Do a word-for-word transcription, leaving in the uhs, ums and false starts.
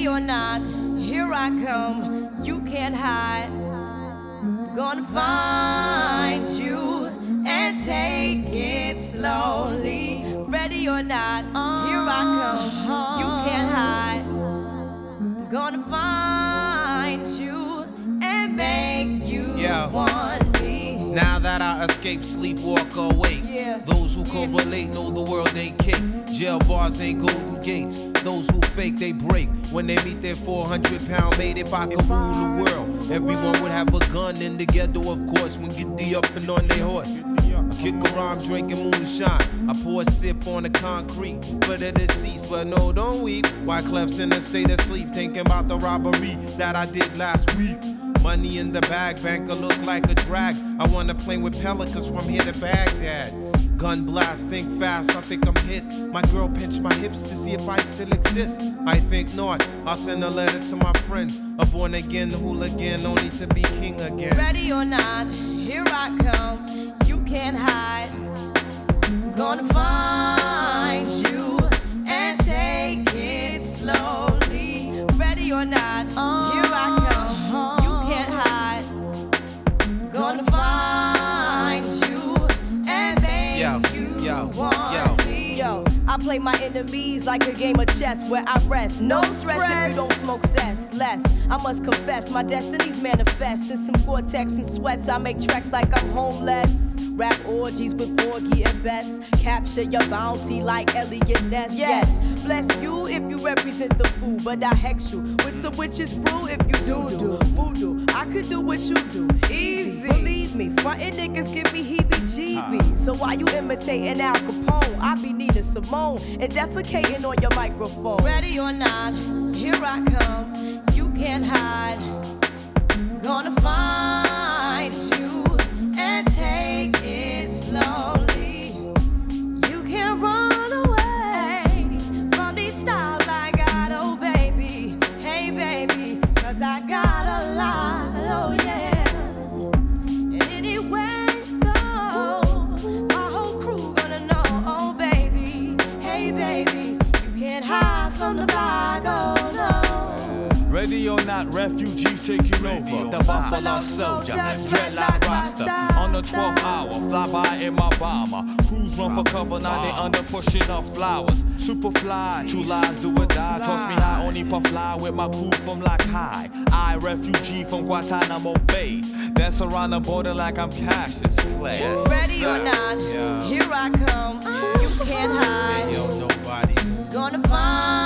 Ready or not, here I come. You can't hide. Gonna find you and take it slowly. Ready or not, here I come. You can't hide. Gonna find you and make you yeah. want me. Now that I escape, sleep, walk, awake. Yeah. Those who can relate know the world ain't cake. Jail bars ain't golden gates. Those who fake, they break when they meet their four hundred pound mate. If I could rule the world, everyone would have a gun in the ghetto, of course, when get the up and on their horse. Kick around drinking moonshine. I pour a sip on the concrete for the deceased, but no, don't weep. Wyclef's in a state of sleep, thinking about the robbery that I did last week. Money in the bag, banker look like a drag. I wanna play with pelicans from here to Baghdad. Gun blast, think fast, I think I'm hit. My girl pinched my hips to see if I still exist. I think not, I'll send a letter to my friends. A born again hooligan, only to be king again. Ready or not, here I come. You can't hide. Gonna find you and take it slowly. Ready or not, here I come. You can't hide. Gonna find you and make yo, you yo, want yo. me. Yo, I play my enemies like a game of chess where I rest. No, no stress, stress if you don't smoke cess. Less, I must confess, my destinies manifest. In some Cortex and sweats, I make tracks like I'm homeless. Rap orgies with Borgie and Bess. Capture your bounty like Elliot Ness. Yes, bless you if you represent the fool, but I hex you with some witches brew if you do do voodoo. I could do what you do, easy. Believe me, frontin' niggas give me heebie-jeebies. So why you imitating Al Capone? I be needing Simone and defecating on your microphone. Ready or not, here I come. You can't hide. Gonna find you and take it slowly. You can't run away from these styles I got, oh baby. Hey baby, cause I got a lot, oh yeah. And anywhere you go, my whole crew gonna know, oh baby. Hey baby, you can't hide from the bag, oh no. Ready or not, refugees taking over. The Buffalo Soldier, dreadlock roster. On the twelfth hour, fly by in my bomber. Crews run for cover, now they under pushing up flowers. Super fly, true lies do or die. Toss me high, only puff fly with my crew from like high. I, refugee from Guantanamo Bay. Dance around the border like I'm Cassius Clay. Yes, ready sir. or not, yeah. Here I come. You can't hide. Yo, nobody. Gonna find